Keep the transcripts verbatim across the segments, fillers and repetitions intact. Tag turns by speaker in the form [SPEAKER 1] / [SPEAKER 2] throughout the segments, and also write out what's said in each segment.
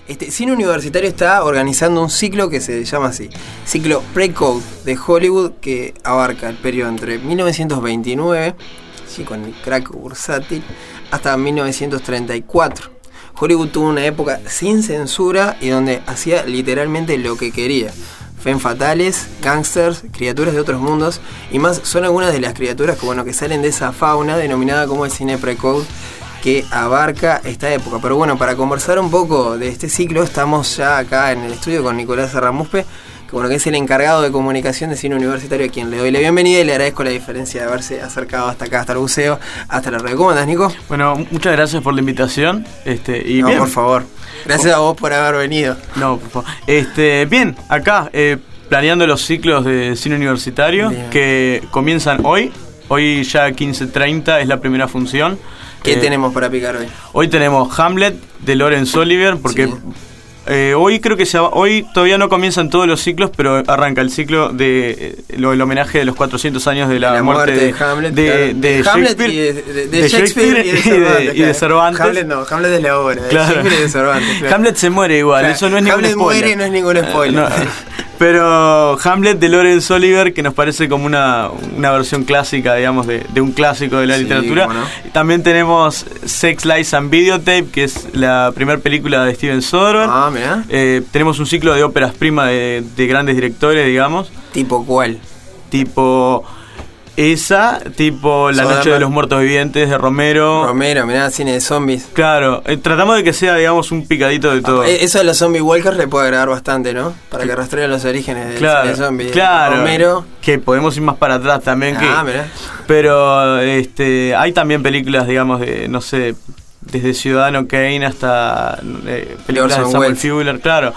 [SPEAKER 1] Este cine universitario está organizando un ciclo que se llama así, ciclo Pre-Code de Hollywood, que abarca el periodo entre mil novecientos veintinueve, sí, con el crack bursátil, hasta mil novecientos treinta y cuatro. Hollywood tuvo una época sin censura y donde hacía literalmente lo que quería. Femme fatales, gangsters, criaturas de otros mundos y más son algunas de las criaturas que, bueno, que salen de esa fauna denominada como el cine Pre-Code, que abarca esta época. Pero bueno, para conversar un poco de este ciclo estamos ya acá en el estudio con Nicolás Serramuspe, que bueno, que es el encargado de comunicación de cine universitario, a quien le doy la bienvenida y le agradezco la diferencia de haberse acercado hasta acá, hasta el buceo, hasta la radio. ¿Cómo andás, Nico?
[SPEAKER 2] Bueno, muchas gracias por la invitación. Este, y
[SPEAKER 1] no,
[SPEAKER 2] bien.
[SPEAKER 1] por favor. Gracias a vos por haber venido.
[SPEAKER 2] No, por favor. Este, bien, acá eh, planeando los ciclos de cine universitario bien. Que comienzan hoy. Hoy ya quince treinta es la primera función.
[SPEAKER 1] ¿Qué
[SPEAKER 2] eh,
[SPEAKER 1] tenemos para picar hoy?
[SPEAKER 2] Hoy tenemos Hamlet de Laurence Olivier, porque... Sí. Eh, hoy creo que se, hoy todavía no comienzan todos los ciclos, pero arranca el ciclo de eh, lo, el homenaje de los cuatrocientos años de la,
[SPEAKER 1] la
[SPEAKER 2] muerte,
[SPEAKER 1] muerte
[SPEAKER 2] de,
[SPEAKER 1] de Hamlet,
[SPEAKER 2] de,
[SPEAKER 1] claro.
[SPEAKER 2] de, de
[SPEAKER 1] Hamlet y de, de, de Shakespeare, Shakespeare y de Cervantes.
[SPEAKER 2] Y de, y de Cervantes.
[SPEAKER 1] Hamlet no, Hamlet es la obra, de
[SPEAKER 2] claro.
[SPEAKER 1] Shakespeare y de Cervantes. Claro.
[SPEAKER 2] Hamlet se muere igual, claro. Eso no es ningún
[SPEAKER 1] Hamlet
[SPEAKER 2] spoiler.
[SPEAKER 1] muere y no es ningún spoiler.
[SPEAKER 2] Uh, no. Pero Hamlet de Laurence Olivier, que nos parece como una, una versión clásica, digamos, de, de un clásico de la sí, literatura. No. También tenemos Sex, Lies and Videotape, que es la primera película de Steven Soderbergh.
[SPEAKER 1] Ah, mira.
[SPEAKER 2] Eh, tenemos un ciclo de óperas prima de, de grandes directores, digamos.
[SPEAKER 1] ¿Tipo cuál?
[SPEAKER 2] Tipo... Esa, tipo La
[SPEAKER 1] Soderbergh.
[SPEAKER 2] Noche de los Muertos Vivientes de Romero.
[SPEAKER 1] Romero, mirá, cine de zombies.
[SPEAKER 2] Claro, eh, tratamos de que sea, digamos, un picadito de todo.
[SPEAKER 1] Ah, eso de los zombie walkers le puede agregar bastante, ¿no? Para que rastreen los orígenes del
[SPEAKER 2] claro,
[SPEAKER 1] cine de zombies.
[SPEAKER 2] Claro,
[SPEAKER 1] Romero.
[SPEAKER 2] Que podemos ir más para atrás también.
[SPEAKER 1] Ah,
[SPEAKER 2] que,
[SPEAKER 1] mirá.
[SPEAKER 2] Pero este, hay también películas, digamos, de, no sé, desde Ciudadano Kane hasta eh, películas de Samuel Fuller, claro.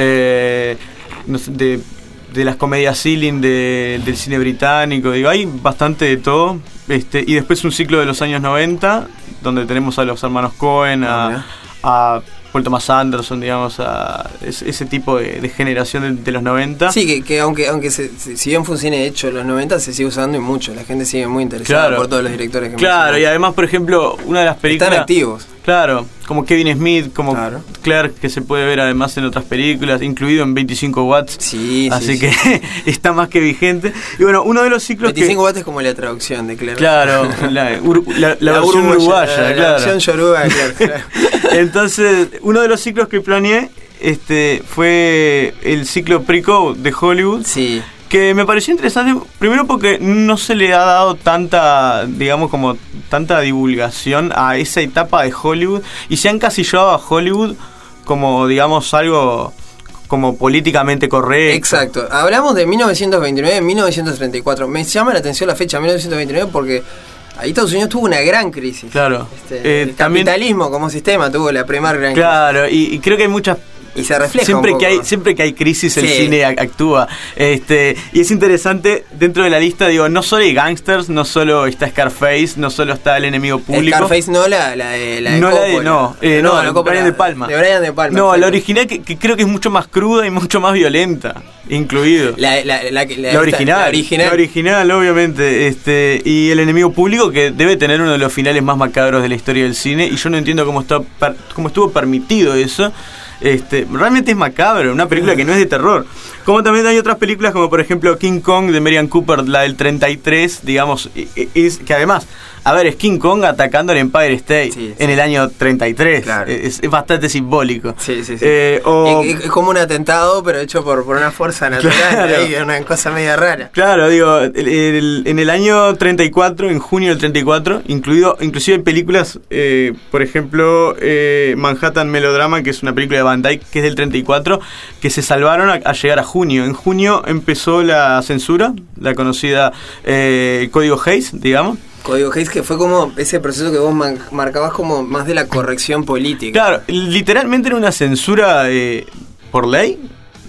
[SPEAKER 2] Eh, no sé, de... de las comedias Ceiling de, del cine británico, digo, hay bastante de todo. Este, y después un ciclo de los años noventa, donde tenemos a los hermanos Coen, a, a Paul Thomas Anderson, digamos, a ese, ese tipo de, de generación de, de los noventa.
[SPEAKER 1] Sí, que, que aunque aunque se, si bien fue un cine hecho en los noventa, se sigue usando y mucho. La gente sigue muy interesada
[SPEAKER 2] claro.
[SPEAKER 1] por todos los directores que
[SPEAKER 2] Claro, y además, por ejemplo, una de las películas...
[SPEAKER 1] Están activos.
[SPEAKER 2] Claro, como Kevin Smith, como
[SPEAKER 1] claro.
[SPEAKER 2] Clark, que se puede ver además en otras películas, incluido en veinticinco watts.
[SPEAKER 1] Sí,
[SPEAKER 2] así
[SPEAKER 1] sí,
[SPEAKER 2] que
[SPEAKER 1] sí.
[SPEAKER 2] Está más que vigente. Y bueno, uno de los ciclos
[SPEAKER 1] veinticinco
[SPEAKER 2] que...
[SPEAKER 1] watts es como la traducción de Clark.
[SPEAKER 2] Claro, la, ur, la, la, la versión uruguaya,
[SPEAKER 1] la,
[SPEAKER 2] claro.
[SPEAKER 1] La versión yoruba, claro, claro.
[SPEAKER 2] Entonces, uno de los ciclos que planeé este, fue el ciclo Pre-Code de Hollywood.
[SPEAKER 1] Sí.
[SPEAKER 2] Que me pareció interesante, primero porque no se le ha dado tanta, digamos, como tanta divulgación a esa etapa de Hollywood y se han encasillado a Hollywood como, digamos, algo como políticamente correcto.
[SPEAKER 1] Exacto. Hablamos de mil novecientos veintinueve, mil novecientos treinta y cuatro. Me llama la atención la fecha mil novecientos veintinueve porque ahí Estados Unidos tuvo una gran crisis.
[SPEAKER 2] Claro.
[SPEAKER 1] Este,
[SPEAKER 2] eh,
[SPEAKER 1] el
[SPEAKER 2] también,
[SPEAKER 1] capitalismo como sistema tuvo la primera gran
[SPEAKER 2] claro, crisis. Claro, y, y creo que hay muchas...
[SPEAKER 1] Y se refleja
[SPEAKER 2] siempre
[SPEAKER 1] un
[SPEAKER 2] que
[SPEAKER 1] poco.
[SPEAKER 2] hay siempre que hay crisis el
[SPEAKER 1] sí.
[SPEAKER 2] cine actúa este y es interesante dentro de la lista, digo, no solo hay gangsters, no solo está Scarface, no solo está El Enemigo Público.
[SPEAKER 1] Scarface no la, la de la de
[SPEAKER 2] no
[SPEAKER 1] Coppola.
[SPEAKER 2] la de no eh, no, no, no Brian de Palma
[SPEAKER 1] de Brian de Palma
[SPEAKER 2] no
[SPEAKER 1] exacto.
[SPEAKER 2] La original que, que creo que es mucho más cruda y mucho más violenta incluido
[SPEAKER 1] la, la, la, la, la,
[SPEAKER 2] la original
[SPEAKER 1] la original
[SPEAKER 2] la original obviamente este y El Enemigo Público, que debe tener uno de los finales más macabros de la historia del cine, y yo no entiendo cómo está cómo estuvo permitido eso. Este, realmente es macabro, una película que no es de terror. Como también hay otras películas como por ejemplo King Kong de Merian Cooper, la del treinta y tres, digamos, es que además, a ver, es King Kong atacando el Empire State sí, sí. en el año treinta y tres, claro. es, es bastante simbólico.
[SPEAKER 1] Sí, sí, sí.
[SPEAKER 2] Eh, o,
[SPEAKER 1] es, es como un atentado, pero hecho por, por una fuerza natural, claro. Ahí, una cosa media rara.
[SPEAKER 2] Claro, digo, el, el, en el año treinta y cuatro, en junio del treinta y cuatro, incluido, inclusive hay películas, eh, por ejemplo, eh, Manhattan Melodrama, que es una película de Van Dyke, que es del treinta y cuatro, que se salvaron a, a llegar a junio. En junio empezó la censura, la conocida eh, Código Hays, digamos.
[SPEAKER 1] Código Hays, que fue como ese proceso que vos man- marcabas como más de la corrección política.
[SPEAKER 2] Claro, literalmente era una censura eh, por ley,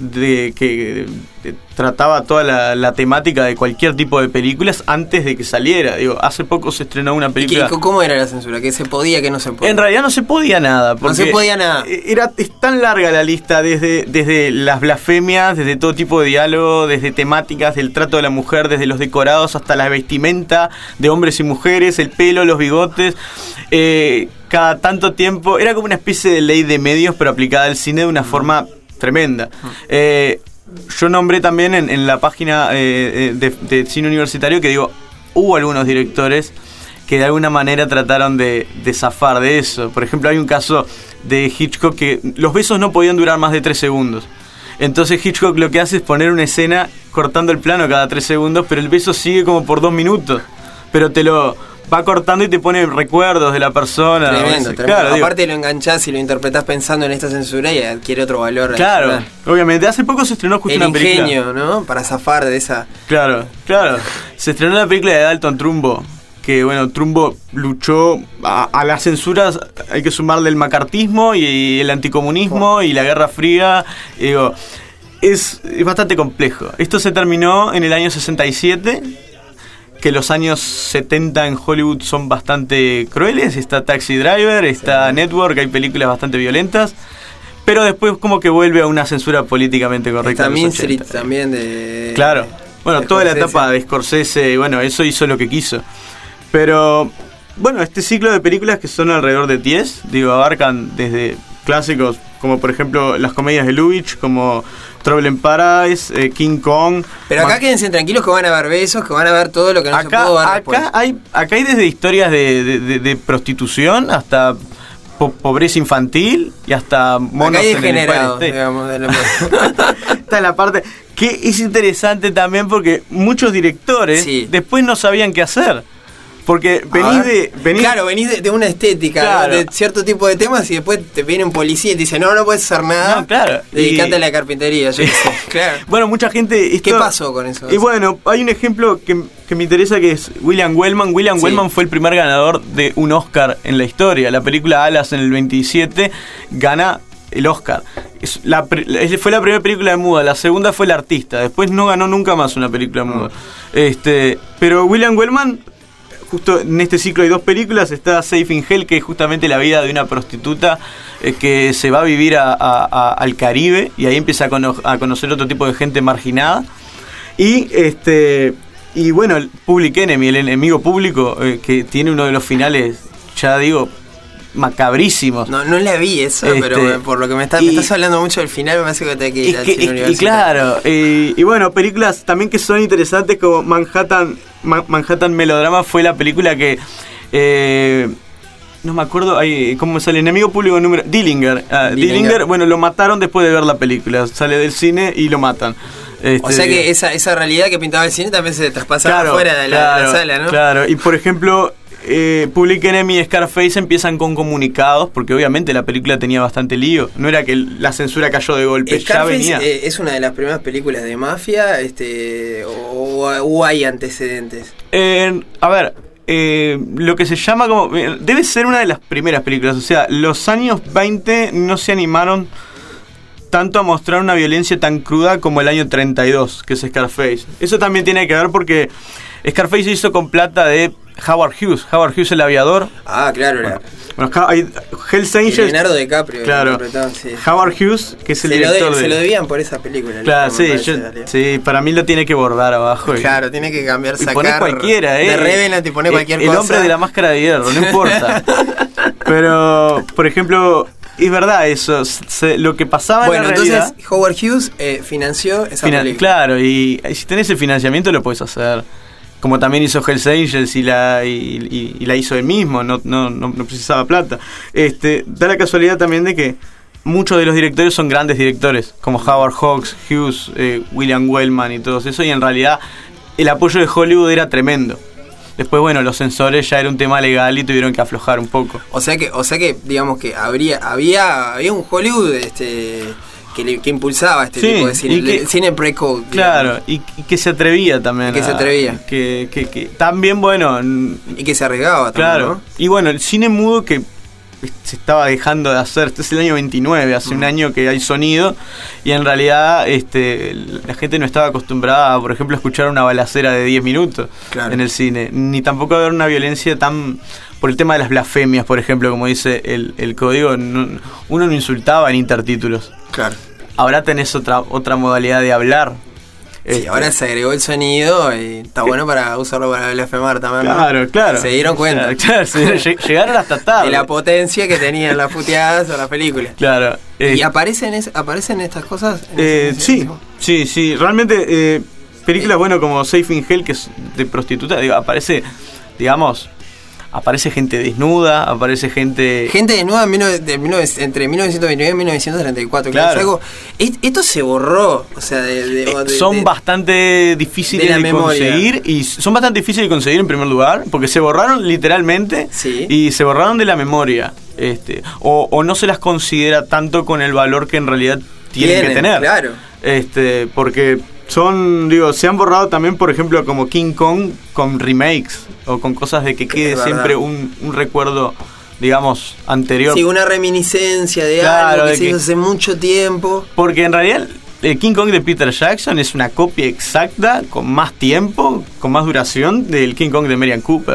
[SPEAKER 2] de que de, trataba toda la, la temática de cualquier tipo de películas antes de que saliera. Digo, hace poco se estrenó una película.
[SPEAKER 1] ¿Y cómo era la censura? ¿Que se podía, que no se podía?
[SPEAKER 2] En realidad no se podía nada.
[SPEAKER 1] No se podía nada.
[SPEAKER 2] Era, es tan larga la lista, desde, desde las blasfemias, desde todo tipo de diálogo, desde temáticas del trato de la mujer, desde los decorados hasta la vestimenta de hombres y mujeres, el pelo, los bigotes. Eh, cada tanto tiempo, era como una especie de ley de medios, pero aplicada al cine de una forma tremenda. Eh, yo nombré también en, en la página eh, de, de cine universitario que digo, hubo algunos directores que de alguna manera trataron de, de zafar de eso. Por ejemplo, hay un caso de Hitchcock que los besos no podían durar más de tres segundos. Entonces Hitchcock lo que hace es poner una escena cortando el plano cada tres segundos, pero el beso sigue como por dos minutos. Pero te lo va cortando y te pone recuerdos de la persona.
[SPEAKER 1] Tremendo,
[SPEAKER 2] ¿no?
[SPEAKER 1] tremendo.
[SPEAKER 2] Claro,
[SPEAKER 1] Aparte
[SPEAKER 2] digo,
[SPEAKER 1] lo enganchás y lo interpretás pensando en esta censura y adquiere otro valor.
[SPEAKER 2] Claro,
[SPEAKER 1] adicional.
[SPEAKER 2] obviamente. Hace poco se estrenó justo
[SPEAKER 1] el
[SPEAKER 2] una película.
[SPEAKER 1] El ingenio, ¿no? Para zafar de esa...
[SPEAKER 2] Claro, claro. Se estrenó la película de Dalton Trumbo, que bueno, Trumbo luchó a, a las censuras, hay que sumarle el macartismo y el anticomunismo oh. y la Guerra Fría. Y digo, es, es bastante complejo. Esto se terminó en el año sesenta y siete, que los años setenta en Hollywood son bastante crueles. Está Taxi Driver, está sí. Network, hay películas bastante violentas. Pero después como que vuelve a una censura políticamente correcta.
[SPEAKER 1] Está Mean Street también de...
[SPEAKER 2] Claro. Bueno,
[SPEAKER 1] de
[SPEAKER 2] toda
[SPEAKER 1] Scorsese.
[SPEAKER 2] La etapa de Scorsese, bueno, eso hizo lo que quiso. Pero, bueno, este ciclo de películas que son alrededor de diez, digo, abarcan desde clásicos como por ejemplo las comedias de Lubitsch, como Trouble in Paradise, eh, King Kong.
[SPEAKER 1] Pero acá Man- quédense tranquilos que van a ver besos, que van a ver todo lo que no
[SPEAKER 2] acá,
[SPEAKER 1] se pudo ver
[SPEAKER 2] acá
[SPEAKER 1] después.
[SPEAKER 2] hay Acá hay desde historias de, de, de, de prostitución hasta po- pobreza infantil y hasta monos.
[SPEAKER 1] Acá hay
[SPEAKER 2] en el
[SPEAKER 1] degenerados,
[SPEAKER 2] Empire
[SPEAKER 1] digamos. De la...
[SPEAKER 2] Esta es la parte que es interesante también porque muchos directores sí. después no sabían qué hacer. Porque venís de... Venís,
[SPEAKER 1] claro, venís de, de una estética,
[SPEAKER 2] claro.
[SPEAKER 1] ¿no? De cierto tipo de temas y después te viene un policía y te dice, no, no puedes hacer nada.
[SPEAKER 2] No, claro.
[SPEAKER 1] Dedicate
[SPEAKER 2] y,
[SPEAKER 1] a la carpintería, yo qué sé. Claro.
[SPEAKER 2] Bueno, mucha gente... Esto,
[SPEAKER 1] ¿Qué pasó con eso?
[SPEAKER 2] Y bueno, hay un ejemplo que, que me interesa que es William Wellman. William sí. Wellman fue el primer ganador de un Oscar en la historia. La película Alas en el veintisiete gana el Oscar. Es la, fue la primera película de muda, la segunda fue El Artista. Después no ganó nunca más una película muda. No. Este, pero William Wellman... Justo en este ciclo hay dos películas. Está Safe in Hell, que es justamente la vida de una prostituta eh, que se va a vivir a, a, a, al Caribe y ahí empieza a, cono- a conocer otro tipo de gente marginada. Y este y bueno, el Public Enemy, el enemigo público, eh, que tiene uno de los finales, ya digo, macabrísimos.
[SPEAKER 1] No, no la vi eso, este, pero por lo que me, está, y, me estás hablando mucho del final, me parece que te hay que ir al cine universitario.
[SPEAKER 2] Y claro, y, y bueno, películas también que son interesantes como Manhattan Ma- Manhattan Melodrama fue la película que eh, no me acuerdo ay, cómo sale, enemigo público número Dillinger, uh, Dillinger, Dillinger, bueno, lo mataron después de ver la película, sale del cine y lo matan. Este,
[SPEAKER 1] o sea que esa, esa realidad que pintaba el cine también se traspasaba
[SPEAKER 2] claro,
[SPEAKER 1] fuera de la,
[SPEAKER 2] claro,
[SPEAKER 1] de la sala, ¿no?
[SPEAKER 2] Claro, y por ejemplo Eh, Public Enemy y Scarface empiezan con comunicados porque obviamente la película tenía bastante lío, no era que la censura cayó de golpe,
[SPEAKER 1] Scarface
[SPEAKER 2] ya venía.
[SPEAKER 1] Eh, es una de las primeras películas de mafia, este, o, o hay antecedentes.
[SPEAKER 2] Eh, a ver, eh, lo que se llama como debe ser una de las primeras películas, o sea, los años veinte no se animaron tanto a mostrar una violencia tan cruda como el año treinta y dos, que es Scarface. Eso también tiene que ver porque Scarface se hizo con plata de Howard Hughes. Howard Hughes, el aviador.
[SPEAKER 1] Ah, claro.
[SPEAKER 2] Bueno, bueno hay Hell's Angels.
[SPEAKER 1] Leonardo DiCaprio.
[SPEAKER 2] Claro. Sí. Howard Hughes, que es el
[SPEAKER 1] se
[SPEAKER 2] director
[SPEAKER 1] lo de,
[SPEAKER 2] de...
[SPEAKER 1] Se lo debían por esa película.
[SPEAKER 2] Claro, sí, yo, sí, para mí lo tiene que bordar abajo.
[SPEAKER 1] Claro,
[SPEAKER 2] y,
[SPEAKER 1] tiene que cambiar, sacar...
[SPEAKER 2] Y poner cualquiera, ¿eh?
[SPEAKER 1] De Revenant y poner cualquier
[SPEAKER 2] el,
[SPEAKER 1] cosa.
[SPEAKER 2] El hombre de la máscara de hierro, no importa. Pero, por ejemplo... Es verdad eso, se, lo que pasaba
[SPEAKER 1] bueno,
[SPEAKER 2] en la realidad...
[SPEAKER 1] Bueno, entonces Howard Hughes eh, financió esa
[SPEAKER 2] finan-
[SPEAKER 1] película.
[SPEAKER 2] Claro, y, y si tenés el financiamiento lo podés hacer. Como también hizo Hell's Angels y la, y, y, y la hizo él mismo, no, no, no, no precisaba plata. Este, da la casualidad también de que muchos de los directores son grandes directores, como Howard Hawks, Hughes, eh, William Wellman y todos eso, y en realidad el apoyo de Hollywood era tremendo. Después, bueno, los censores ya era un tema legal y tuvieron que aflojar un poco.
[SPEAKER 1] O sea que, o sea que digamos que habría, había, había un Hollywood este que, le, que impulsaba este sí, tipo de cine, que, el cine pre-code.
[SPEAKER 2] Claro, y, y que se atrevía también.
[SPEAKER 1] Y que
[SPEAKER 2] a,
[SPEAKER 1] se atrevía.
[SPEAKER 2] Que, que, que también, bueno...
[SPEAKER 1] Y que se arriesgaba también,
[SPEAKER 2] claro,
[SPEAKER 1] ¿no?
[SPEAKER 2] Y bueno, el cine mudo que se estaba dejando de hacer, este es el año veintinueve, hace uh-huh. un año que hay sonido, y en realidad este la gente no estaba acostumbrada, por ejemplo, a escuchar una balacera de diez minutos claro. en el cine, ni tampoco a ver una violencia tan... Por el tema de las blasfemias, por ejemplo, como dice el, el código, no, uno no insultaba en intertítulos.
[SPEAKER 1] Claro.
[SPEAKER 2] Ahora tenés otra, otra modalidad de hablar.
[SPEAKER 1] Sí, este, ahora se agregó el sonido y está bueno para usarlo para blasfemar también.
[SPEAKER 2] Claro, ¿no? Claro.
[SPEAKER 1] Se dieron cuenta.
[SPEAKER 2] Claro, claro, sí, llegaron hasta tarde.
[SPEAKER 1] De la potencia que tenían las puteadas o las películas.
[SPEAKER 2] Claro. Eh,
[SPEAKER 1] ¿Y aparecen, es, aparecen estas cosas? En
[SPEAKER 2] eh,
[SPEAKER 1] ese,
[SPEAKER 2] sí, sí, sí. Realmente, eh, películas, eh, bueno, como Safe in Hell, que es de prostituta, digo, aparece, digamos... Aparece gente desnuda, aparece gente...
[SPEAKER 1] Gente desnuda en de, de, entre mil novecientos veintinueve y mil novecientos treinta y cuatro. Claro. Algo, esto se borró. O sea, de, de,
[SPEAKER 2] eh,
[SPEAKER 1] de,
[SPEAKER 2] son
[SPEAKER 1] de,
[SPEAKER 2] bastante difíciles de, de conseguir. Y son bastante difíciles de conseguir en primer lugar, porque se borraron literalmente.
[SPEAKER 1] Sí.
[SPEAKER 2] Y se borraron de la memoria. este o, o no se las considera tanto con el valor que en realidad tienen, tienen que tener.
[SPEAKER 1] Claro.
[SPEAKER 2] este Porque... Son, digo, se han borrado también, por ejemplo, como King Kong con remakes o con cosas de que quede siempre un, un recuerdo, digamos, anterior.
[SPEAKER 1] Sí, una reminiscencia de
[SPEAKER 2] claro,
[SPEAKER 1] algo que
[SPEAKER 2] de
[SPEAKER 1] se hizo hace mucho tiempo.
[SPEAKER 2] Porque en realidad el King Kong de Peter Jackson es una copia exacta, con más tiempo, con más duración, del King Kong de Merian Cooper.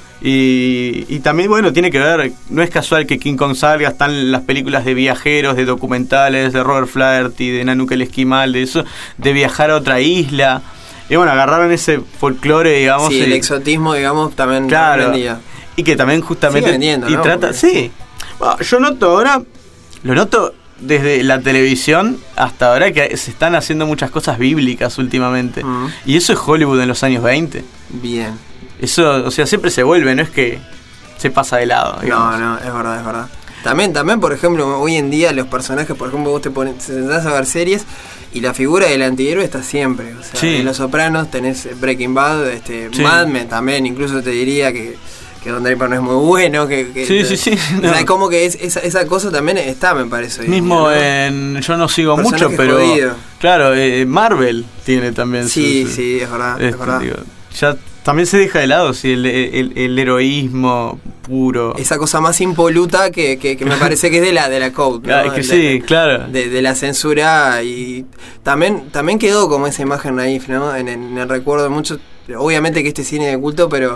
[SPEAKER 2] Y, y también, bueno, tiene que ver, no es casual que King Kong salga, están las películas de viajeros, de documentales, de Robert Flaherty, de Nanook el Esquimal, de eso, de viajar a otra isla. Y bueno, agarraron ese folclore, digamos.
[SPEAKER 1] Sí, el
[SPEAKER 2] y,
[SPEAKER 1] exotismo, digamos, también
[SPEAKER 2] claro,
[SPEAKER 1] vendía.
[SPEAKER 2] Y que también justamente...
[SPEAKER 1] Sigue vendiendo,
[SPEAKER 2] y
[SPEAKER 1] ¿no?
[SPEAKER 2] trata,
[SPEAKER 1] Porque...
[SPEAKER 2] sí. Bueno, yo noto ahora, lo noto desde la televisión hasta ahora, que se están haciendo muchas cosas bíblicas últimamente. Mm. Y eso es Hollywood en los años veinte.
[SPEAKER 1] Bien.
[SPEAKER 2] Eso, o sea, siempre se vuelve, no es que se pasa de lado, digamos.
[SPEAKER 1] No, no, es verdad, es verdad. También, también, por ejemplo, hoy en día los personajes, por ejemplo, vos te pones, te sentás a ver series y la figura del antihéroe está siempre. O sea,
[SPEAKER 2] sí.
[SPEAKER 1] En Los Sopranos tenés Breaking Bad, este, sí. Mad Men también, incluso te diría que, que Don Draper no es muy bueno. Que, que
[SPEAKER 2] sí,
[SPEAKER 1] te,
[SPEAKER 2] sí, sí.
[SPEAKER 1] O sea, no. Como que es, esa, esa cosa también está, me parece.
[SPEAKER 2] Mismo
[SPEAKER 1] ¿no?
[SPEAKER 2] en... Yo no sigo
[SPEAKER 1] personajes
[SPEAKER 2] mucho, pero...
[SPEAKER 1] Jodido.
[SPEAKER 2] Claro, eh, Marvel tiene también
[SPEAKER 1] sí,
[SPEAKER 2] sus...
[SPEAKER 1] Sí, es verdad,
[SPEAKER 2] este,
[SPEAKER 1] es verdad.
[SPEAKER 2] Digo, ya... También se deja de lado, sí, el, el, el heroísmo puro.
[SPEAKER 1] Esa cosa más impoluta que, que, que me parece que es de la de la Code, ¿no?
[SPEAKER 2] Claro, es que
[SPEAKER 1] de,
[SPEAKER 2] sí, claro.
[SPEAKER 1] De, de la censura y también también quedó como esa imagen naif, ¿no? En, en el recuerdo de muchos, obviamente que este cine de culto, pero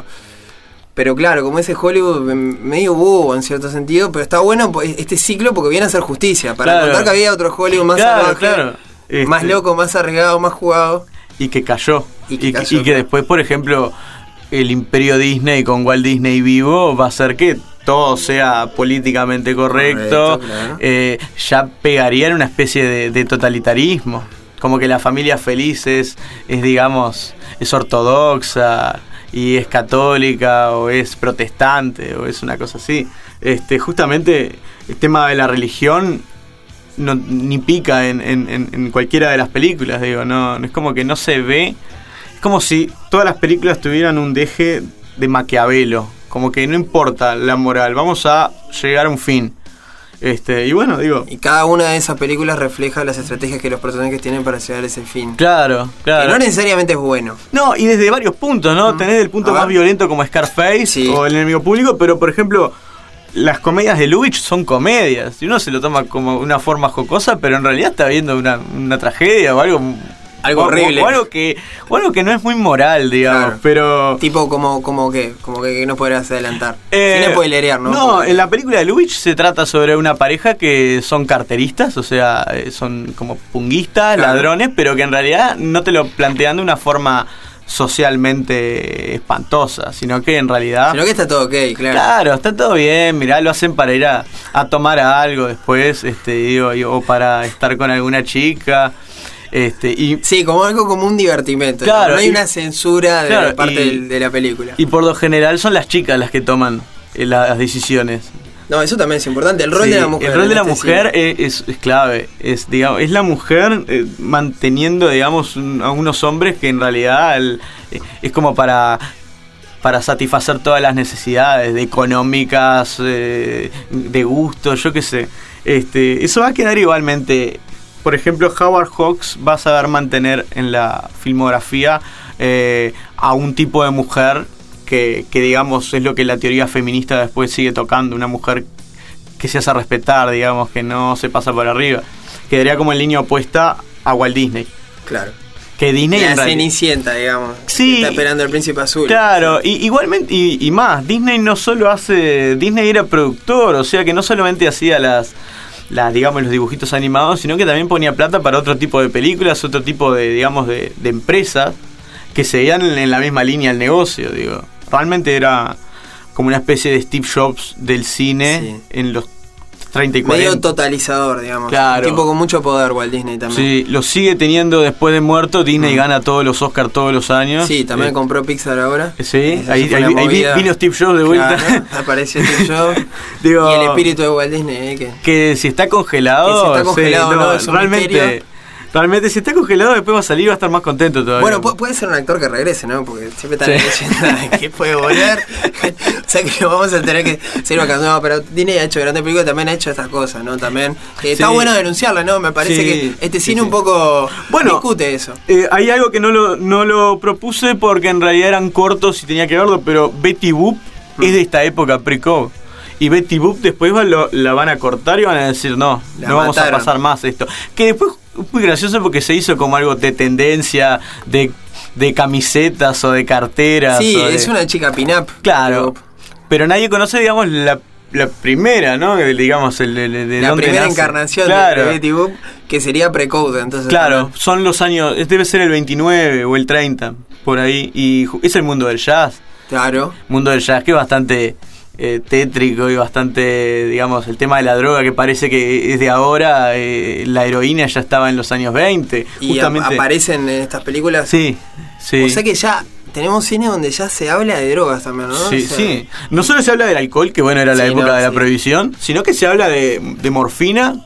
[SPEAKER 1] pero claro, como ese Hollywood medio bobo en cierto sentido, pero está bueno este ciclo porque viene a hacer justicia, para
[SPEAKER 2] claro.
[SPEAKER 1] contar que había otro Hollywood más
[SPEAKER 2] claro,
[SPEAKER 1] salvaje,
[SPEAKER 2] claro. Este...
[SPEAKER 1] más loco, más arriesgado, más jugado.
[SPEAKER 2] Y que cayó.
[SPEAKER 1] Y que,
[SPEAKER 2] y,
[SPEAKER 1] cayó,
[SPEAKER 2] y que después, por ejemplo, el imperio Disney con Walt Disney vivo va a hacer que todo sea políticamente correcto.
[SPEAKER 1] correcto claro.
[SPEAKER 2] eh, ya pegaría en una especie de, de totalitarismo. Como que la familia feliz es, es, digamos, es ortodoxa y es católica o es protestante o es una cosa así. Este, justamente el tema de la religión... No, ni pica en, en, en cualquiera de las películas, digo, no, es como que no se ve, es como si todas las películas tuvieran un deje de Maquiavelo, como que no importa la moral, vamos a llegar a un fin. Este, y bueno, digo...
[SPEAKER 1] Y cada una de esas películas refleja las estrategias que los personajes tienen para llegar a ese fin.
[SPEAKER 2] Claro, claro.
[SPEAKER 1] Que no necesariamente es bueno.
[SPEAKER 2] No, y desde varios puntos, ¿no? Mm. Tenés el punto más violento como Scarface sí. o El enemigo público, pero por ejemplo... Las comedias de Lubitsch son comedias. Y uno se lo toma como una forma jocosa, pero en realidad está viendo una, una tragedia o algo...
[SPEAKER 1] Algo
[SPEAKER 2] o,
[SPEAKER 1] horrible.
[SPEAKER 2] O, o, algo que, o algo que no es muy moral, digamos. Claro. Pero...
[SPEAKER 1] Tipo, como, como que como que, que no podrías adelantar.
[SPEAKER 2] Eh,
[SPEAKER 1] Sin spoilerear, ¿no?
[SPEAKER 2] No,
[SPEAKER 1] Porque...
[SPEAKER 2] en la película de Lubitsch se trata sobre una pareja que son carteristas, o sea, son como punguistas, claro. ladrones, pero que en realidad no te lo plantean de una forma... socialmente espantosa, sino que en realidad...
[SPEAKER 1] Sino que está todo ok, claro.
[SPEAKER 2] Claro, está todo bien, mirá, lo hacen para ir a, a tomar algo después, este, digo, o para estar con alguna chica, este, y...
[SPEAKER 1] Sí, como algo como un divertimento,
[SPEAKER 2] claro,
[SPEAKER 1] no hay
[SPEAKER 2] y,
[SPEAKER 1] una censura de
[SPEAKER 2] claro,
[SPEAKER 1] parte
[SPEAKER 2] y,
[SPEAKER 1] de, de la película.
[SPEAKER 2] Y por lo general son las chicas las que toman eh, las decisiones.
[SPEAKER 1] No, eso también es importante, el rol
[SPEAKER 2] sí,
[SPEAKER 1] de la mujer.
[SPEAKER 2] El rol de la
[SPEAKER 1] este
[SPEAKER 2] mujer es, es, es clave, es, digamos, es la mujer eh, manteniendo, digamos, un, a unos hombres que en realidad el, eh, es como para, para satisfacer todas las necesidades de económicas, eh, de gusto, yo qué sé. Este, eso va a quedar igualmente. Por ejemplo, Howard Hawks va a saber mantener en la filmografía eh, a un tipo de mujer Que, que digamos es lo que la teoría feminista después sigue tocando, una mujer que se hace respetar, digamos, que no se pasa por arriba, quedaría como en línea opuesta a Walt Disney.
[SPEAKER 1] Claro.
[SPEAKER 2] Que Disney
[SPEAKER 1] la
[SPEAKER 2] en realidad,
[SPEAKER 1] Cenicienta, digamos,
[SPEAKER 2] sí,
[SPEAKER 1] está esperando el príncipe azul.
[SPEAKER 2] Claro, y, igualmente, y, y más, Disney no solo hace, Disney era productor, o sea que no solamente hacía las las, digamos, los dibujitos animados, sino que también ponía plata para otro tipo de películas, otro tipo de, digamos, de, de empresas que seguían en, en la misma línea el negocio, digo. Realmente era como una especie de Steve Jobs del cine, sí, en los treinta y cuarenta.
[SPEAKER 1] Medio totalizador, digamos.
[SPEAKER 2] Claro.
[SPEAKER 1] Un tipo con mucho poder, Walt Disney también.
[SPEAKER 2] Sí, lo sigue teniendo después de muerto. Disney mm. gana todos los Oscars todos los años.
[SPEAKER 1] Sí, también
[SPEAKER 2] eh,
[SPEAKER 1] compró Pixar ahora.
[SPEAKER 2] Sí, ahí, ahí, ahí vino Steve Jobs de vuelta.
[SPEAKER 1] Claro, apareció Steve Jobs. Digo, y el espíritu de Walt Disney. Eh, que,
[SPEAKER 2] que si está congelado.
[SPEAKER 1] Que si está congelado, sí, no, no, es un
[SPEAKER 2] realmente.
[SPEAKER 1] Misterio.
[SPEAKER 2] Realmente, si está congelado, después va a salir y va a estar más contento todavía.
[SPEAKER 1] Bueno, pu- puede ser un actor que regrese, ¿no? Porque siempre están sí. leyendo que puede volver. O sea que lo vamos a tener que seguir vacando. No, pero Disney ha hecho grandes películas, también ha hecho estas cosas, ¿no? También. Eh, sí. Está bueno denunciarla, ¿no? Me parece sí, que este cine sí, sí. un poco bueno, discute eso.
[SPEAKER 2] Eh, hay algo que no lo, no lo propuse porque en realidad eran cortos y tenía que verlo, pero Betty Boop mm. es de esta época, pre-Code. Y Betty Boop después va, lo, la van a cortar y van a decir, no, la no vamos mataron. a pasar más esto. Que después es muy gracioso porque se hizo como algo de tendencia, de, de camisetas o de carteras.
[SPEAKER 1] Sí,
[SPEAKER 2] o de...
[SPEAKER 1] es una chica pin-up.
[SPEAKER 2] Claro, pero nadie conoce, digamos, la, la primera, ¿no? Digamos, el, el, el de
[SPEAKER 1] la primera nace. encarnación
[SPEAKER 2] claro.
[SPEAKER 1] de Betty Boop, que sería pre-Code, entonces.
[SPEAKER 2] Claro, también. Son los años, debe ser el veintinueve o el treinta, por ahí, y es el mundo del jazz.
[SPEAKER 1] Claro.
[SPEAKER 2] Mundo del jazz que es bastante... Eh, tétrico y bastante, digamos, el tema de la droga que parece que es de ahora, eh, la heroína ya estaba en los años veinte.
[SPEAKER 1] Y justamente a- aparecen en estas películas.
[SPEAKER 2] Sí, sí.
[SPEAKER 1] O sea que ya tenemos cine donde ya se habla de drogas también, ¿no?
[SPEAKER 2] Sí,
[SPEAKER 1] o sea,
[SPEAKER 2] sí. No solo se habla del alcohol, que bueno, era la
[SPEAKER 1] sí,
[SPEAKER 2] época
[SPEAKER 1] no,
[SPEAKER 2] de la
[SPEAKER 1] sí.
[SPEAKER 2] prohibición, sino que se habla de, de morfina,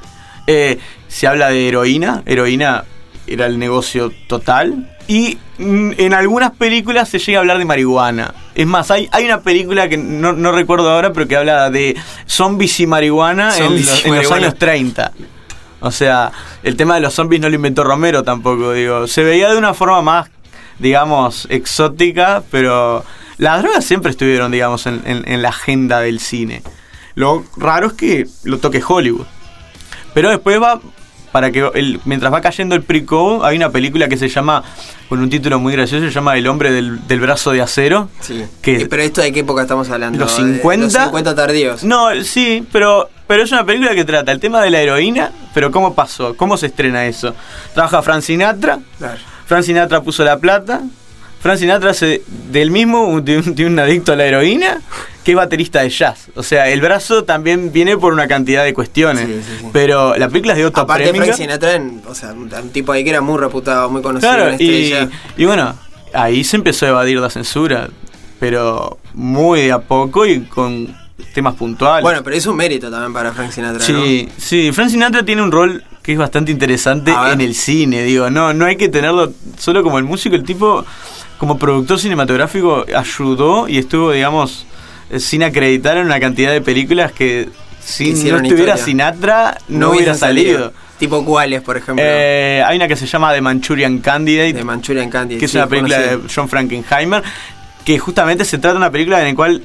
[SPEAKER 2] eh, se habla de heroína, heroína era el negocio total. Y en algunas películas se llega a hablar de marihuana. Es más, hay, hay una película que no, no recuerdo ahora, pero que habla de zombies y marihuana, zombies en, los, y marihuana. en los años treinta. O sea, el tema de los zombies no lo inventó Romero tampoco, digo. Se veía de una forma más, digamos, exótica, pero las drogas siempre estuvieron, digamos, en, en, en la agenda del cine. Lo raro es que lo toque Hollywood. Pero después va... Para que el, mientras va cayendo el pre-Code, hay una película que se llama, con un título muy gracioso, se llama El hombre del, del brazo de acero.
[SPEAKER 1] Sí. Que, eh, pero ¿esto de qué época estamos hablando?
[SPEAKER 2] Los cincuenta.
[SPEAKER 1] De los cincuenta tardíos.
[SPEAKER 2] No, sí, pero, pero es una película que trata el tema de la heroína, pero ¿cómo pasó? ¿Cómo se estrena eso? Trabaja Frank Sinatra.
[SPEAKER 1] Claro.
[SPEAKER 2] Frank Sinatra puso la plata. Frank Sinatra hace del mismo, de un, de un adicto a la heroína, que es baterista de jazz. O sea, el brazo también viene por una cantidad de cuestiones. Sí, sí, sí. Pero la película es de Otto
[SPEAKER 1] Aparte
[SPEAKER 2] Preminger.
[SPEAKER 1] Frank Sinatra, en, o sea, un tipo ahí que era muy reputado, muy conocido.
[SPEAKER 2] Claro, y, y bueno, ahí se empezó a evadir la censura, pero muy de a poco y con temas puntuales.
[SPEAKER 1] Bueno, pero es un mérito también para Frank Sinatra,
[SPEAKER 2] sí,
[SPEAKER 1] ¿no?
[SPEAKER 2] Sí, Frank Sinatra tiene un rol que es bastante interesante en el cine, digo, no, no hay que tenerlo solo como el músico, el tipo... Como productor cinematográfico ayudó y estuvo, digamos, sin acreditar en una cantidad de películas que si no estuviera historia. Sinatra no, no hubiera salido. salido.
[SPEAKER 1] ¿Tipo cuáles, por ejemplo?
[SPEAKER 2] Eh, hay una que se llama The Manchurian Candidate.
[SPEAKER 1] The Manchurian Candidate,
[SPEAKER 2] que es
[SPEAKER 1] sí,
[SPEAKER 2] una película
[SPEAKER 1] conocido.
[SPEAKER 2] de John Frankenheimer, que justamente se trata de una película en la cual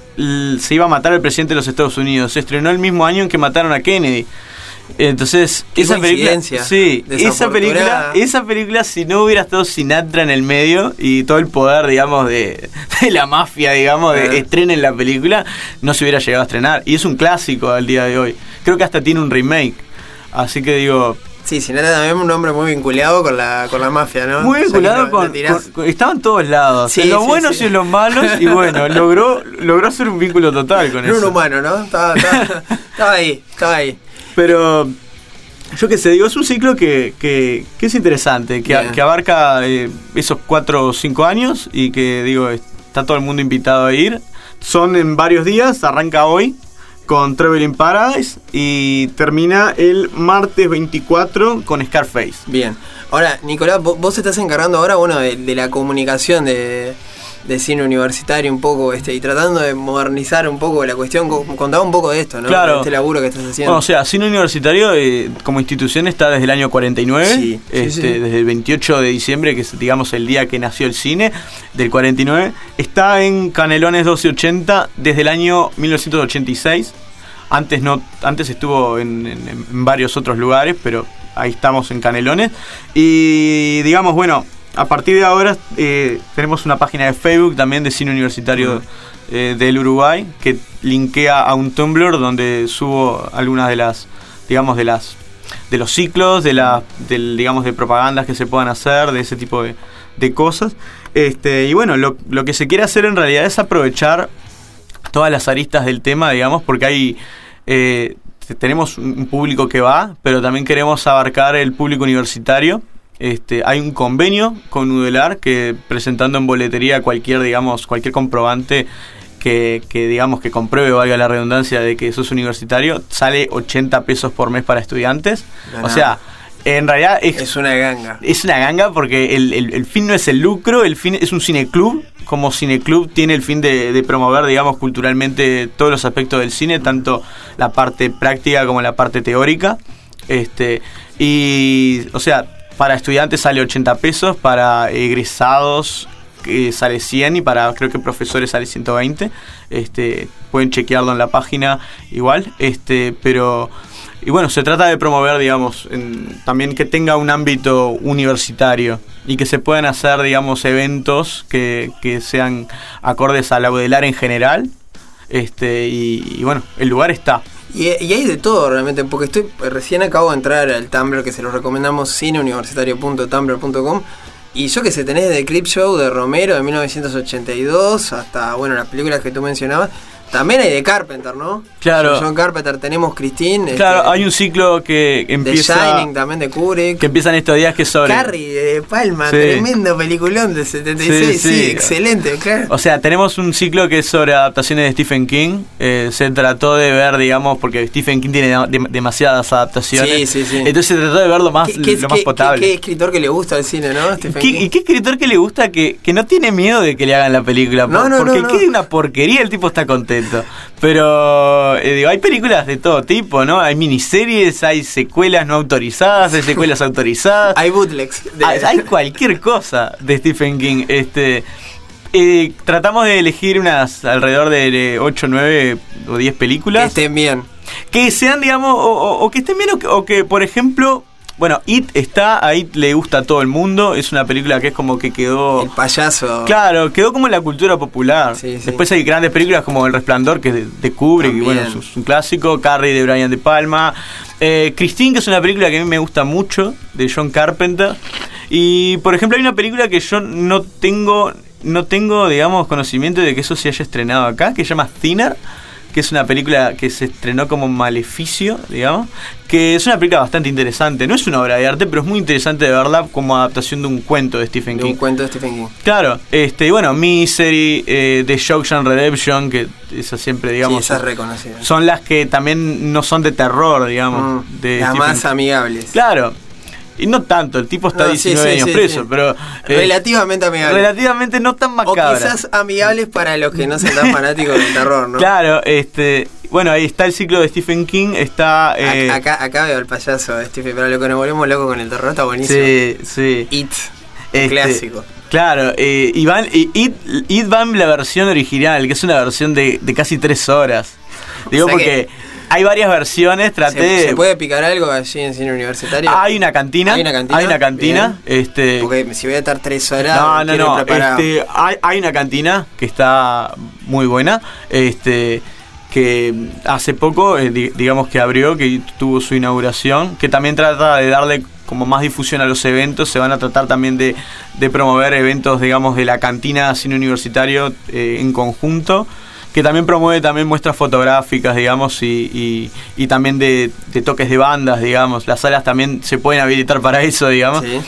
[SPEAKER 2] se iba a matar al presidente de los Estados Unidos. Se estrenó el mismo año en que mataron a Kennedy. Entonces,
[SPEAKER 1] Qué
[SPEAKER 2] esa película, sí,
[SPEAKER 1] esa,
[SPEAKER 2] esa película, esa película si no hubiera estado Sinatra en el medio y todo el poder, digamos, de, de la mafia, digamos, de estrenen la película, no se hubiera llegado a estrenar. Y es un clásico al día de hoy. Creo que hasta tiene un remake. Así que digo...
[SPEAKER 1] Sí, Sinatra también es un hombre muy vinculado con la con la mafia, ¿no?
[SPEAKER 2] Muy vinculado o sea, con, con, con... Estaba en todos lados, sí, en los sí, buenos sí. y en los malos, y bueno, logró logró hacer un vínculo total con
[SPEAKER 1] Era
[SPEAKER 2] eso.
[SPEAKER 1] Un humano, ¿no? Estaba, estaba, estaba ahí, estaba ahí.
[SPEAKER 2] Pero yo qué sé, digo, es un ciclo que, que, que es interesante, que, yeah. que abarca eh, esos cuatro o cinco años y que, digo, está todo el mundo invitado a ir. Son en varios días, arranca hoy con Traveling Paradise y termina el martes veinticuatro con Scarface.
[SPEAKER 1] Bien. Ahora, Nicolás, vos, vos estás encargando ahora, bueno, de, de la comunicación de... de cine universitario un poco, este, y tratando de modernizar un poco la cuestión. Contaba un poco de esto, ¿no?
[SPEAKER 2] Claro.
[SPEAKER 1] De este laburo que estás haciendo.
[SPEAKER 2] Bueno, o sea, cine universitario eh, como institución está desde el año cuarenta y nueve,
[SPEAKER 1] sí,
[SPEAKER 2] este,
[SPEAKER 1] sí, sí.
[SPEAKER 2] desde el veintiocho de diciembre, que es, digamos, el día que nació el cine, del cuarenta y nueve. Está en Canelones doce ochenta desde el año mil novecientos ochenta y seis. Antes no, antes estuvo en, en, en varios otros lugares, pero ahí estamos en Canelones. Y digamos, bueno, a partir de ahora eh, tenemos una página de Facebook también de cine universitario uh-huh. eh, del Uruguay, que linkea a un Tumblr donde subo algunas de las digamos, de las de los ciclos, de la, del, digamos, de propagandas que se puedan hacer, de ese tipo de, de cosas. Este, y bueno, lo, lo que se quiere hacer en realidad es aprovechar todas las aristas del tema, digamos, porque hay eh, tenemos un público que va, pero también queremos abarcar el público universitario. Este, hay un convenio con UDELAR que, presentando en boletería cualquier, digamos, cualquier comprobante que, que digamos que compruebe, valga la redundancia, de que sos universitario, sale ochenta pesos por mes para estudiantes. No, o
[SPEAKER 1] no.
[SPEAKER 2] sea, en realidad es,
[SPEAKER 1] es una ganga.
[SPEAKER 2] Es una ganga porque el, el, el fin no es el lucro, el fin es un cineclub. Como cineclub tiene el fin de, de promover, digamos, culturalmente todos los aspectos del cine, tanto la parte práctica como la parte teórica. Este, y, o sea, para estudiantes sale ochenta pesos, para egresados que sale cien y para, creo que profesores sale ciento veinte. Este, pueden chequearlo en la página igual, este, pero y bueno, se trata de promover, digamos, en, también que tenga un ámbito universitario y que se puedan hacer, digamos, eventos que, que sean acordes a la UDELAR en general. Este, y, y bueno, el lugar está.
[SPEAKER 1] Y, y hay de todo realmente, porque estoy recién acabo de entrar al Tumblr, que se lo recomendamos, cineuniversitario punto tumblr punto com. Y yo que sé, tenés desde Creepshow de Romero de mil novecientos ochenta y dos hasta, bueno, las películas que tú mencionabas. También hay de Carpenter, ¿no?
[SPEAKER 2] Claro.
[SPEAKER 1] John Carpenter, tenemos Christine.
[SPEAKER 2] Claro,
[SPEAKER 1] este,
[SPEAKER 2] hay un ciclo que empieza...
[SPEAKER 1] The Shining también de Kubrick.
[SPEAKER 2] Que empiezan estos días que sobre...
[SPEAKER 1] Carrie de Palma, sí. Tremendo peliculón de setenta y seis, sí, sí. sí, excelente, claro.
[SPEAKER 2] O sea, tenemos un ciclo que es sobre adaptaciones de Stephen King. Eh, se trató de ver, digamos, porque Stephen King tiene de- demasiadas adaptaciones.
[SPEAKER 1] Sí, sí, sí.
[SPEAKER 2] Entonces se trató de ver lo más,
[SPEAKER 1] ¿Qué, qué,
[SPEAKER 2] lo más
[SPEAKER 1] qué,
[SPEAKER 2] potable.
[SPEAKER 1] ¿qué, qué escritor que le gusta el cine, no? Stephen
[SPEAKER 2] ¿Qué,
[SPEAKER 1] King.
[SPEAKER 2] ¿Y qué escritor que le gusta que, que no tiene miedo de que le hagan la película?
[SPEAKER 1] No, no,
[SPEAKER 2] porque
[SPEAKER 1] no, no.
[SPEAKER 2] quede una porquería, el tipo está contento. Pero eh, digo, hay películas de todo tipo, ¿no? Hay miniseries, hay secuelas no autorizadas, hay secuelas autorizadas.
[SPEAKER 1] Hay bootlegs. De...
[SPEAKER 2] Hay, hay cualquier cosa de Stephen King. Este, eh, tratamos de elegir unas alrededor de ocho, nueve o diez películas.
[SPEAKER 1] Que estén bien.
[SPEAKER 2] Que sean, digamos, o, o, o que estén bien, o que, o que, por ejemplo... Bueno, It está, a It le gusta a todo el mundo. Es una película que es como que quedó...
[SPEAKER 1] El payaso.
[SPEAKER 2] Claro, quedó como en la cultura popular.
[SPEAKER 1] Sí, sí.
[SPEAKER 2] Después hay grandes películas como El Resplandor, que es de, de Kubrick,
[SPEAKER 1] También.
[SPEAKER 2] y bueno, es un clásico. Carrie de Brian De Palma. Eh, Christine, que es una película que a mí me gusta mucho, de John Carpenter. Y, por ejemplo, hay una película que yo no tengo, no tengo, digamos, conocimiento de que eso se haya estrenado acá, que se llama Thinner, que es una película que se estrenó como Maleficio, digamos, que es una película bastante interesante. No es una obra de arte, pero es muy interesante de verla como adaptación de un cuento de Stephen
[SPEAKER 1] De
[SPEAKER 2] King.
[SPEAKER 1] un cuento de Stephen King.
[SPEAKER 2] Claro, este, y bueno, Misery, eh, The Shawshank Redemption, que esa siempre, digamos,
[SPEAKER 1] Sí, esa es reconocida.
[SPEAKER 2] son las que también no son de terror, digamos.
[SPEAKER 1] Mm,
[SPEAKER 2] de
[SPEAKER 1] las
[SPEAKER 2] Stephen
[SPEAKER 1] más
[SPEAKER 2] King.
[SPEAKER 1] amigables.
[SPEAKER 2] Claro. Y no tanto, el tipo está
[SPEAKER 1] No,
[SPEAKER 2] diecinueve
[SPEAKER 1] sí, sí,
[SPEAKER 2] años
[SPEAKER 1] sí,
[SPEAKER 2] preso,
[SPEAKER 1] sí.
[SPEAKER 2] pero... eh,
[SPEAKER 1] Relativamente amigables.
[SPEAKER 2] relativamente no tan
[SPEAKER 1] O
[SPEAKER 2] macabra.
[SPEAKER 1] quizás amigables para los que no sean tan fanáticos del terror, ¿no?
[SPEAKER 2] Claro, este... Bueno, ahí está el ciclo de Stephen King, está... Eh,
[SPEAKER 1] Acá, acá veo el payaso de Stephen, pero lo que nos volvemos locos con el terror está buenísimo.
[SPEAKER 2] sí, sí.
[SPEAKER 1] It,
[SPEAKER 2] Este,
[SPEAKER 1] clásico.
[SPEAKER 2] Claro, eh, y van, y It, It va en la versión original, que es una versión de, de casi tres horas. Digo,
[SPEAKER 1] O sea
[SPEAKER 2] porque hay varias versiones, traté
[SPEAKER 1] ¿Se,
[SPEAKER 2] de...
[SPEAKER 1] ¿Se puede picar algo allí en cine universitario?
[SPEAKER 2] Hay una cantina.
[SPEAKER 1] Hay una cantina.
[SPEAKER 2] Hay una cantina.
[SPEAKER 1] Bien.
[SPEAKER 2] Este,
[SPEAKER 1] Porque si voy a estar tres horas,
[SPEAKER 2] no, no,
[SPEAKER 1] quiero
[SPEAKER 2] no.
[SPEAKER 1] ir preparado.
[SPEAKER 2] Este, hay, hay una cantina que está muy buena. Este, que hace poco, eh, di- digamos que abrió, que tuvo su inauguración, que también trata de darle como más difusión a los eventos. Se van a tratar también de, de promover eventos, digamos, de la cantina cine universitario eh, en conjunto, que también promueve también muestras fotográficas, digamos, y, y, y también de, de toques de bandas, digamos. Las salas también se pueden habilitar para eso, digamos.
[SPEAKER 1] Sí.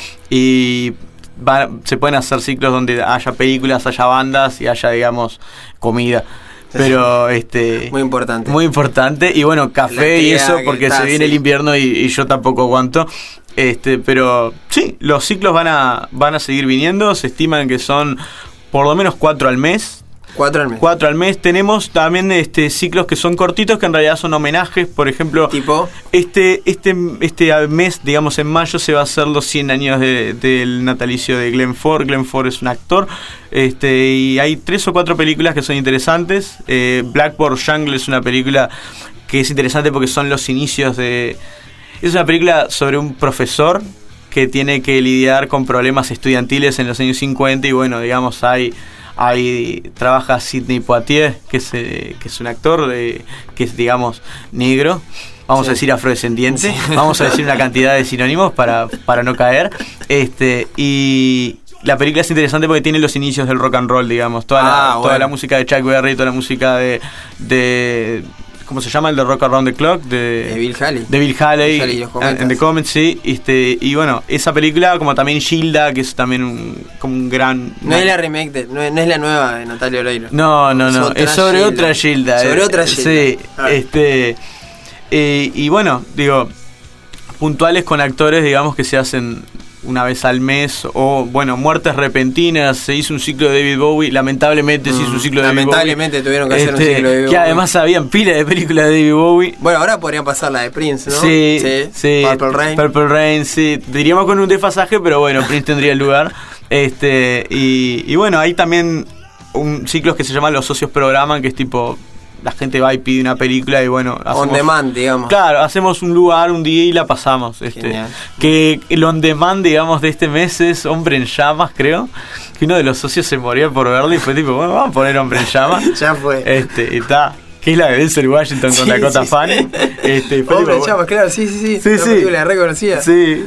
[SPEAKER 2] Y va- se pueden hacer ciclos donde haya películas, haya bandas y haya, digamos, comida. Pero este
[SPEAKER 1] Muy importante.
[SPEAKER 2] muy importante. Y bueno,
[SPEAKER 1] La
[SPEAKER 2] café y
[SPEAKER 1] actividad
[SPEAKER 2] eso,
[SPEAKER 1] que
[SPEAKER 2] porque
[SPEAKER 1] está,
[SPEAKER 2] se viene
[SPEAKER 1] sí.
[SPEAKER 2] el invierno y, y yo tampoco aguanto. Este, pero sí, los ciclos van a, van a seguir viniendo. Se estiman que son por lo menos cuatro al mes.
[SPEAKER 1] Cuatro al mes.
[SPEAKER 2] Cuatro al mes. Tenemos también este ciclos que son cortitos, que en realidad son homenajes. Por ejemplo,
[SPEAKER 1] Tipo,
[SPEAKER 2] este, este, este mes, digamos en mayo, se va a hacer los cien años de- del natalicio de Glenn Ford. Glenn Ford es un actor. Este, y hay tres o cuatro películas que son interesantes. Eh, Blackboard Jungle es una película que es interesante porque son los inicios de... Es una película sobre un profesor que tiene que lidiar con problemas estudiantiles en los años cincuenta. Y bueno, digamos, hay... Ahí trabaja Sidney Poitier, que es, eh, que es un actor eh, que es, digamos, negro. vamos
[SPEAKER 1] sí.
[SPEAKER 2] a decir afrodescendiente,
[SPEAKER 1] sí.
[SPEAKER 2] vamos a decir una cantidad de sinónimos para, para no caer. Este, y la película es interesante porque tiene los inicios del rock and roll, digamos, toda, ah, la, bueno. toda la música de Chuck Berry, toda la música de, de ¿cómo se llama? El de Rock Around the Clock de,
[SPEAKER 1] de Bill Haley.
[SPEAKER 2] De Bill Haley,
[SPEAKER 1] Bill Haley
[SPEAKER 2] en The Comets, sí. Este, y bueno, esa película, como también Gilda, que es también un, como un gran...
[SPEAKER 1] No es la remake, de, no, es, no es la nueva de Natalia Oreiro.
[SPEAKER 2] No, no, no, es, es sobre Gilda. otra Gilda.
[SPEAKER 1] Sobre
[SPEAKER 2] eh,
[SPEAKER 1] otra Gilda.
[SPEAKER 2] Sí, ah. este... Eh, y bueno, digo, puntuales con actores, digamos, que se hacen una vez al mes, o bueno, muertes repentinas. Se hizo un ciclo de David Bowie, lamentablemente mm, se hizo un ciclo de David Bowie.
[SPEAKER 1] Lamentablemente tuvieron que hacer
[SPEAKER 2] este,
[SPEAKER 1] un ciclo de David Bowie.
[SPEAKER 2] Que además habían pila de películas de David Bowie.
[SPEAKER 1] Bueno, ahora podrían pasar la de Prince, ¿no?
[SPEAKER 2] Sí, sí, sí.
[SPEAKER 1] Purple Rain.
[SPEAKER 2] Purple Rain, sí. Diríamos con un desfasaje, pero bueno, Prince tendría el lugar. Este, y, y bueno, hay también un ciclos que se llaman Los Socios Programan, que es tipo... La gente va y pide una película y bueno... Hacemos,
[SPEAKER 1] on demand, digamos.
[SPEAKER 2] Claro, hacemos un lugar un día y la pasamos. Este, que el on demand, digamos, de este mes es Hombre en Llamas, creo. Que uno de los socios se moría por verlo y fue tipo, bueno, vamos a poner Hombre en Llamas.
[SPEAKER 1] Ya fue.
[SPEAKER 2] Este, y está... Que es la de Denzel Washington con
[SPEAKER 1] sí,
[SPEAKER 2] Dakota
[SPEAKER 1] sí,
[SPEAKER 2] Fanning.
[SPEAKER 1] Sí.
[SPEAKER 2] Este,
[SPEAKER 1] Hombre en Llamas, claro, sí, sí, sí.
[SPEAKER 2] Sí,
[SPEAKER 1] una
[SPEAKER 2] sí.
[SPEAKER 1] película reconocida.
[SPEAKER 2] Sí.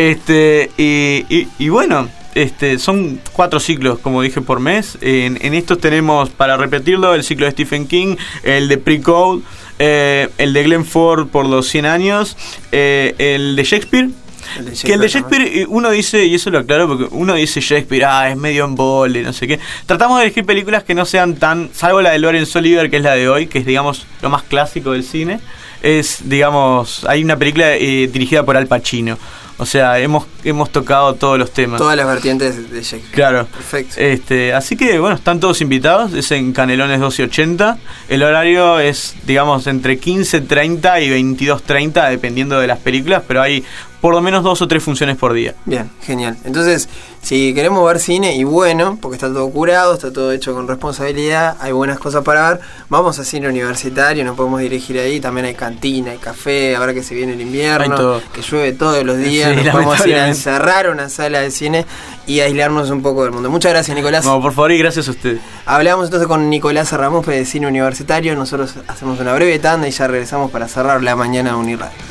[SPEAKER 2] Este, y, y, y bueno... Este, son cuatro ciclos, como dije, por mes. En, en estos tenemos, para repetirlo, el ciclo de Stephen King, el de Pre-Code, eh, el de Glenn Ford por los cien años, eh, el de Shakespeare. El de Shakespeare que el de Shakespeare, ¿no? Uno dice, y eso lo aclaro, porque uno dice Shakespeare, ah, es medio embole, no sé qué. Tratamos de elegir películas que no sean tan, salvo la de Laurence Olivier, que es la de hoy, que es, digamos, lo más clásico del cine. Es, digamos, hay una película eh, dirigida por Al Pacino. O sea, hemos hemos tocado todos los temas.
[SPEAKER 1] Todas las vertientes de Shakespeare.
[SPEAKER 2] Claro.
[SPEAKER 1] Perfecto.
[SPEAKER 2] Este, así que, bueno, están todos invitados. Es en Canelones doce ochenta. El horario es, digamos, entre quince treinta y veintidós treinta, dependiendo de las películas, pero hay por lo menos dos o tres funciones por día.
[SPEAKER 1] Bien, genial. Entonces, si queremos ver cine, y bueno, porque está todo curado, está todo hecho con responsabilidad, hay buenas cosas para ver, vamos a cine universitario, nos podemos dirigir ahí. También hay cantina, hay café, ahora que se viene el invierno, que llueve todos los días, sí, nos podemos ir a encerrar una sala de cine y aislarnos un poco del mundo. Muchas gracias, Nicolás.
[SPEAKER 2] No, por favor, y gracias a usted.
[SPEAKER 1] Hablamos entonces con Nicolás Ramos de Cine Universitario. Nosotros hacemos una breve tanda y ya regresamos para cerrar la mañana de Uniradio.